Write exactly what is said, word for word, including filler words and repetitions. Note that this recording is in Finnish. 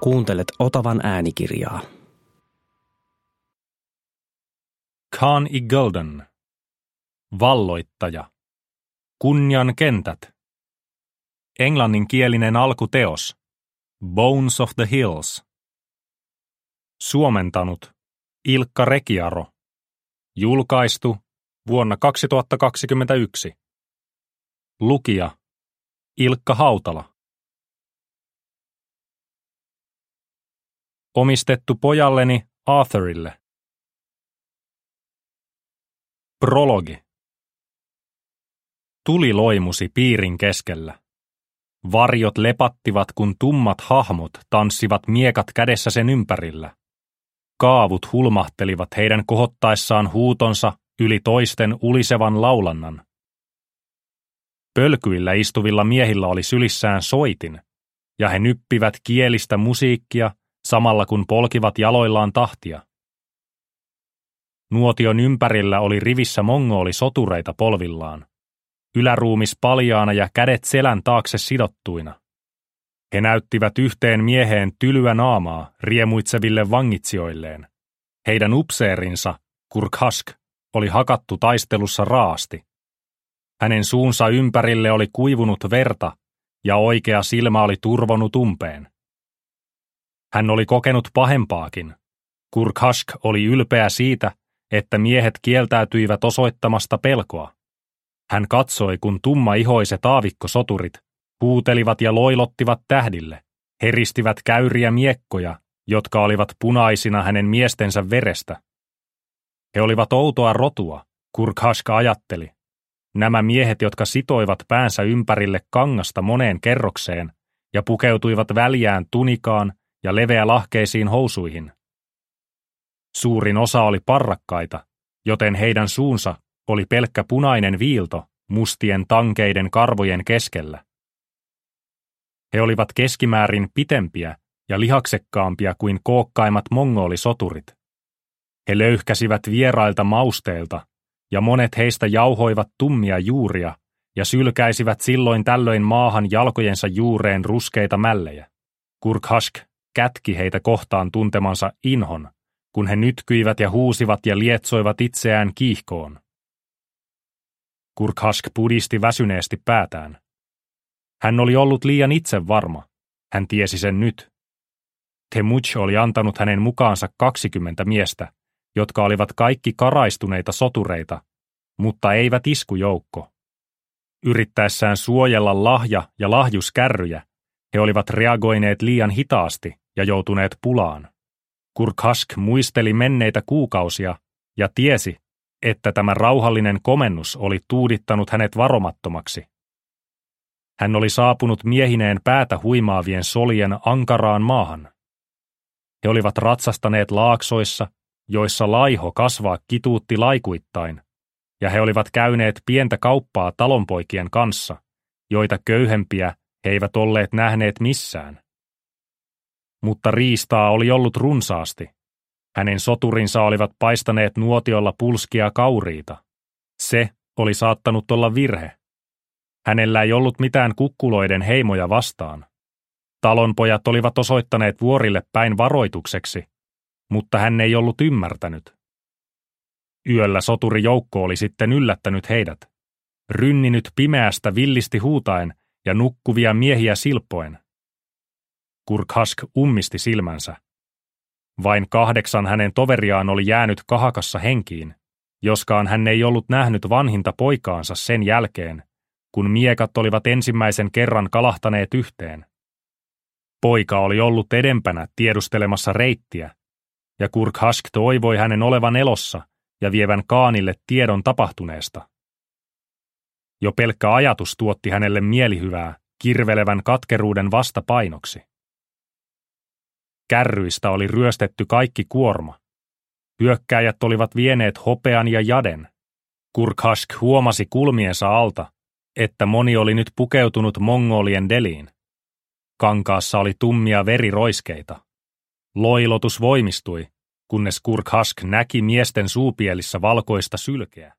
Kuuntelet Otavan äänikirjaa. Khan i Gulden. Valloittaja. Kunnian kentät. Englanninkielinen alkuteos. Bones of the Hills. Suomentanut Ilkka Rekiaro. Julkaistu vuonna kaksituhattakaksikymmentäyksi. Lukija Ilkka Hautala. Omistettu pojalleni Arthurille. Prologi. Tuli loimusi piirin keskellä. Varjot lepattivat, kun tummat hahmot tanssivat miekat kädessä sen ympärillä. Kaavut hulmahtelivat heidän kohottaessaan huutonsa yli toisten ulisevan laulannan. Pölkyillä istuvilla miehillä oli sylissään soitin, ja he nyppivät kielistä musiikkia samalla kun polkivat jaloillaan tahtia. Nuotion ympärillä oli rivissä mongoolisotureita polvillaan, yläruumis paljaana ja kädet selän taakse sidottuina. He näyttivät yhteen mieheen tylyä naamaa riemuitseville vangitsijoilleen. Heidän upseerinsa, Kurkhask, oli hakattu taistelussa raasti. Hänen suunsa ympärille oli kuivunut verta ja oikea silmä oli turvonut umpeen. Hän oli kokenut pahempaakin. Kurkhask oli ylpeä siitä, että miehet kieltäytyivät osoittamasta pelkoa. Hän katsoi, kun tummaihoiset aavikkosoturit huutelivat ja loilottivat tähdille, heristivät käyriä miekkoja, jotka olivat punaisina hänen miestensä verestä. He olivat outoa rotua, Kurkhask ajatteli. Nämä miehet, jotka sitoivat päänsä ympärille kangasta moneen kerrokseen ja pukeutuivat väljään tunikaan ja leveälahkeisiin housuihin. Suurin osa oli parrakkaita, joten heidän suunsa oli pelkkä punainen viilto mustien tankeiden karvojen keskellä. He olivat keskimäärin pitempiä ja lihaksekkaampia kuin kookkaimmat mongolisoturit. He löyhkäsivät vierailta mausteilta, ja monet heistä jauhoivat tummia juuria ja sylkäisivät silloin tällöin maahan jalkojensa juureen ruskeita mällejä. Kurkhask kätki heitä kohtaan tuntemansa inhon, kun he nytkyivät ja huusivat ja lietsoivat itseään kiihkoon. Kurkhask pudisti väsyneesti päätään. Hän oli ollut liian itsevarma. Hän tiesi sen nyt. Temujin oli antanut hänen mukaansa kaksikymmentä miestä, jotka olivat kaikki karaistuneita sotureita, mutta eivät iskujoukko. Yrittäessään suojella lahja- ja lahjuskärryjä, he olivat reagoineet liian hitaasti ja joutuneet pulaan. Kurkhask muisteli menneitä kuukausia ja tiesi, että tämä rauhallinen komennus oli tuudittanut hänet varomattomaksi. Hän oli saapunut miehineen päätä huimaavien solien ankaraan maahan. He olivat ratsastaneet laaksoissa, joissa laiho kasvaa kituutti laikuittain, ja he olivat käyneet pientä kauppaa talonpoikien kanssa, joita köyhempiä he eivät olleet nähneet missään. Mutta riistaa oli ollut runsaasti. Hänen soturinsa olivat paistaneet nuotiolla pulskia kauriita. Se oli saattanut olla virhe. Hänellä ei ollut mitään kukkuloiden heimoja vastaan. Talonpojat olivat osoittaneet vuorille päin varoitukseksi, mutta hän ei ollut ymmärtänyt. Yöllä soturijoukko oli sitten yllättänyt heidät, rynninyt pimeästä villisti huutaen ja nukkuvia miehiä silppoen. Kurkhask ummisti silmänsä. Vain kahdeksan hänen toveriaan oli jäänyt kahakassa henkiin, joskaan hän ei ollut nähnyt vanhinta poikaansa sen jälkeen, kun miekat olivat ensimmäisen kerran kalahtaneet yhteen. Poika oli ollut edempänä tiedustelemassa reittiä, ja Kurkhask toivoi hänen olevan elossa ja vievän Khanille tiedon tapahtuneesta. Jo pelkkä ajatus tuotti hänelle mielihyvää kirvelevän katkeruuden vastapainoksi. Kärryistä oli ryöstetty kaikki kuorma. Hyökkääjät olivat vieneet hopean ja jaden. Kurkhask huomasi kulmiensa alta, että moni oli nyt pukeutunut mongolien deliin. Kankaassa oli tummia veriroiskeita. Loilotus voimistui, kunnes Kurkhask näki miesten suupielissä valkoista sylkeä.